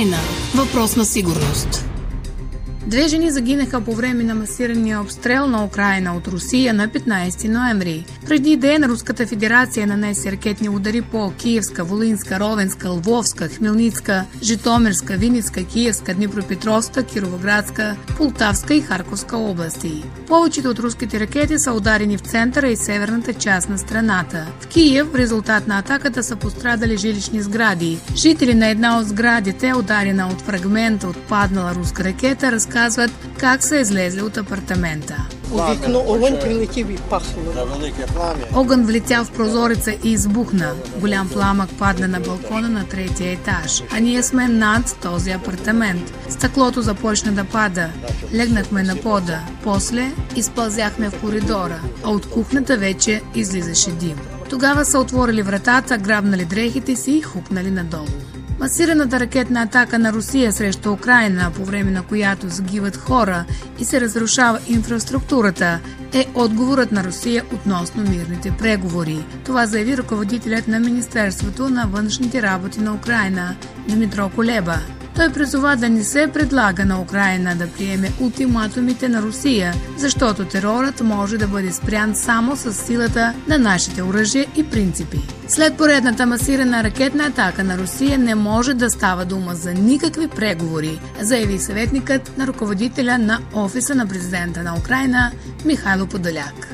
Украйна. Въпрос на сигурност. 2 жени загинаха по време на масирания обстрел на Украйна от Русия на 15 ноември. Преди ден Руската федерация нанесе ракетни удари по Киевска, Волинска, Ровенска, Лвовска, Хмелницка, Житомирска, Винницка, Киевска, Днепропетровска, Кировоградска, Полтавска и Харковска области. Повечето от руските ракети са ударени в центъра и северната част на страната. В Киев в резултат на атаката са пострадали жилищни сгради. Жители на една от сградите, ударена от фрагмента от паднала руска ракета, разказват как са излезли от апартамента. Огън прилетів и пахло. Огън влетя в прозореца и избухна. Голям пламък падна на балкона на 3-я етаж. А ние сме над този апартамент. Стъклото започна да пада. Легнахме на пода. После изпълзяхме в коридора, а от кухнята вече излизаше дим. Тогава са отворили вратата, грабнали дрехите си и хупнали надолу. Масираната ракетна атака на Русия срещу Украйна, по време на която загиват хора и се разрушава инфраструктурата, е отговорът на Русия относно мирните преговори. Това заяви ръководителят на Министерството на външните работи на Украйна Дмитро Кулеба. Той призова да не се предлага на Украйна да приеме ултиматумите на Русия, защото терорът може да бъде спрян само с силата на нашите оръжия и принципи. След поредната масирана ракетна атака на Русия не може да става дума за никакви преговори, заяви съветникът на ръководителя на офиса на президента на Украйна Михайло Подоляк.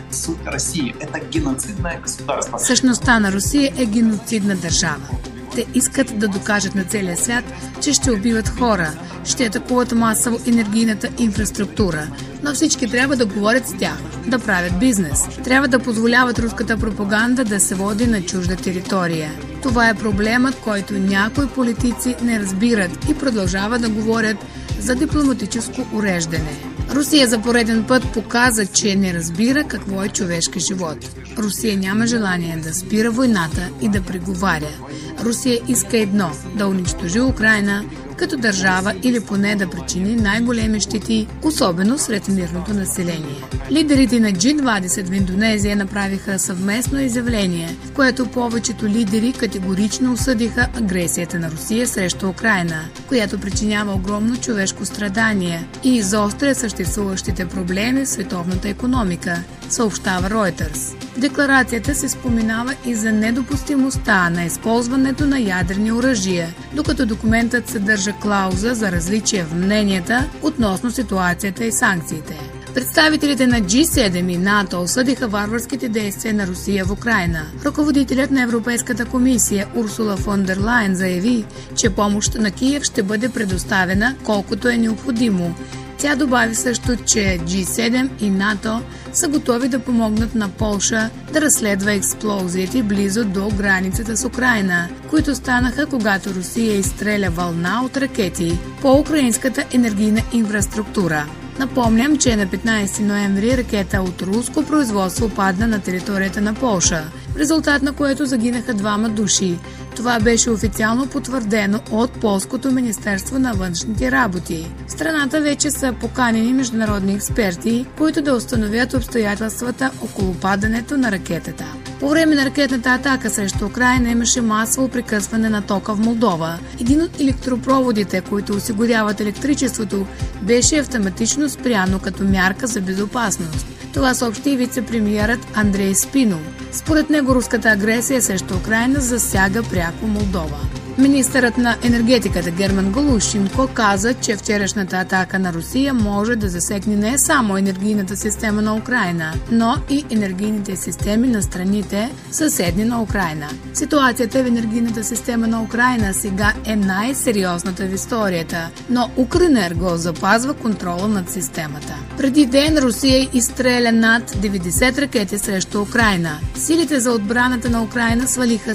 Същността на Русия е геноцидна държава. Те искат да докажат на целия свят, че ще убиват хора, ще атакуват масово енергийната инфраструктура, но всички трябва да говорят с тях, да правят бизнес. Трябва да позволяват руската пропаганда да се води на чужда територия. Това е проблемът, който някои политици не разбират и продължават да говорят за дипломатическо уреждане. Русия за пореден път показа, че не разбира какво е човешки живот. Русия няма желание да спира войната и да преговаря. Русия иска едно – да унищожи Украйна като държава или поне да причини най-големи щети, особено сред мирното население. Лидерите на G20 в Индонезия направиха съвместно изявление, в което повечето лидери категорично осъдиха агресията на Русия срещу Украйна, която причинява огромно човешко страдание и изостря съществуващите проблеми в световната икономика, съобщава Reuters. В декларацията се споменава и за недопустимостта на използването на ядрени оръжия, докато документът съдържа клауза за различие в мненията относно ситуацията и санкциите. Представителите на G7 и НАТО осъдиха варварските действия на Русия в Украйна. Ръководителят на Европейската комисия Урсула фон дер Лайен заяви, че помощ на Киев ще бъде предоставена колкото е необходимо. Тя добави също, че G7 и НАТО са готови да помогнат на Полша да разследва експлозиите близо до границата с Украйна, които станаха, когато Русия изстреля вълна от ракети по украинската енергийна инфраструктура. Напомням, че на 15 ноември ракета от руско производство падна на територията на Полша, в резултат на което загинаха 2 души. Това беше официално потвърдено от Полското министерство на външните работи. В страната вече са поканени международни експерти, които да установят обстоятелствата около падането на ракетата. По време на ракетната атака срещу Украйна имаше масово прекъсване на тока в Молдова. Един от електропроводите, които осигуряват електричеството, беше автоматично спряно като мярка за безопасност. Това съобщи вице-премиерът Андрей Спинов. Според него руската агресия срещу Украйна засяга пряко Молдова. Министърът на енергетиката Герман Галущенко каза, че вчерашната атака на Русия може да засегне не само енергийната система на Украйна, но и енергийните системи на страните, съседни на Украйна. Ситуацията в енергийната система на Украйна сега е най-сериозната в историята, но Укренерго запазва контрола над системата. Преди ден Русия изстреля над 90 ракети срещу Украйна. Силите за отбраната на Украйна свалиха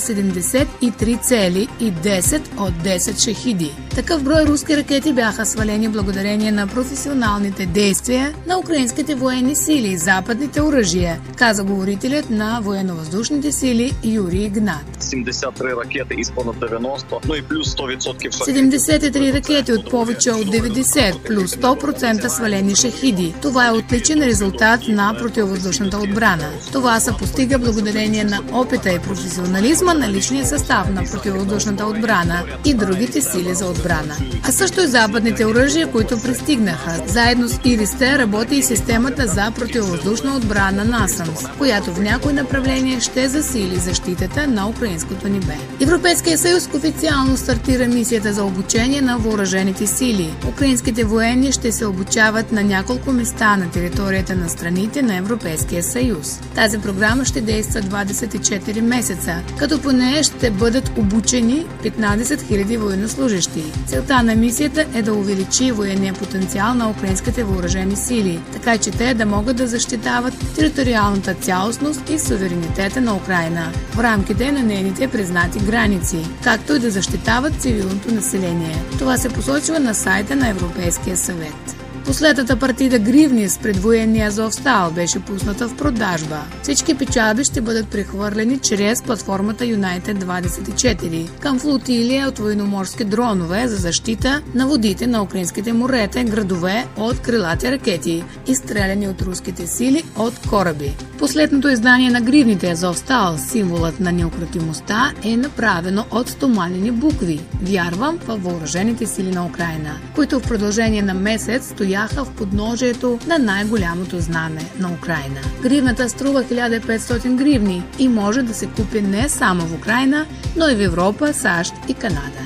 73 цели и 10 от 10 шахиди. Такъв брой руски ракети бяха свалени благодарение на професионалните действия на украинските военни сили и западните оръжия, каза говорителят на военно-въздушните сили Юрий Игнат. 73 ракети из понад 90, но и плюс 100% 73 ракети от повече от 90, плюс 100% свалени шахиди. Това е отличен резултат на противовъздушната отбрана. Това се постига благодарение на опита и професионализма на личния състав на противовъздушната отбрана и другите сили за отбрана. отбрана, а също и западните оръжия, които пристигнаха. Заедно с ИРИС-Т работи и системата за противовъздушна отбрана НАСАМС, която в някои направления ще засили защитата на украинското небе. Европейския съюз официално стартира мисията за обучение на въоръжените сили. Украинските военни ще се обучават на няколко места на територията на страните на Европейския съюз. Тази програма ще действа 24 месеца, като по нея ще бъдат обучени 15 000 военнослужащи. Целта на мисията е да увеличи военния потенциал на украинските въоръжени сили, така че те да могат да защитават териториалната цялостност и суверенитета на Украйна в рамките на нейните признати граници, както и да защитават цивилното население. Това се посочва на сайта на Европейския съвет. Последната партида гривни с предвоенния Азовстал беше пусната в продажба. Всички печалби ще бъдат прехвърлени чрез платформата United 24 към флотилия от военноморски дронове за защита на водите на украинските морета и градове от крилати ракети, изстреляни от руските сили от кораби. Последното издание на гривните Азовстал, символът на неукротимостта, е направено от стоманени букви. Вярвам във въоръжените сили на Украйна, които в продължение на месец стояха в подножието на най-голямото знаме на Украйна. Гривната струва 1500 гривни и може да се купи не само в Украйна, но и в Европа, САЩ и Канада.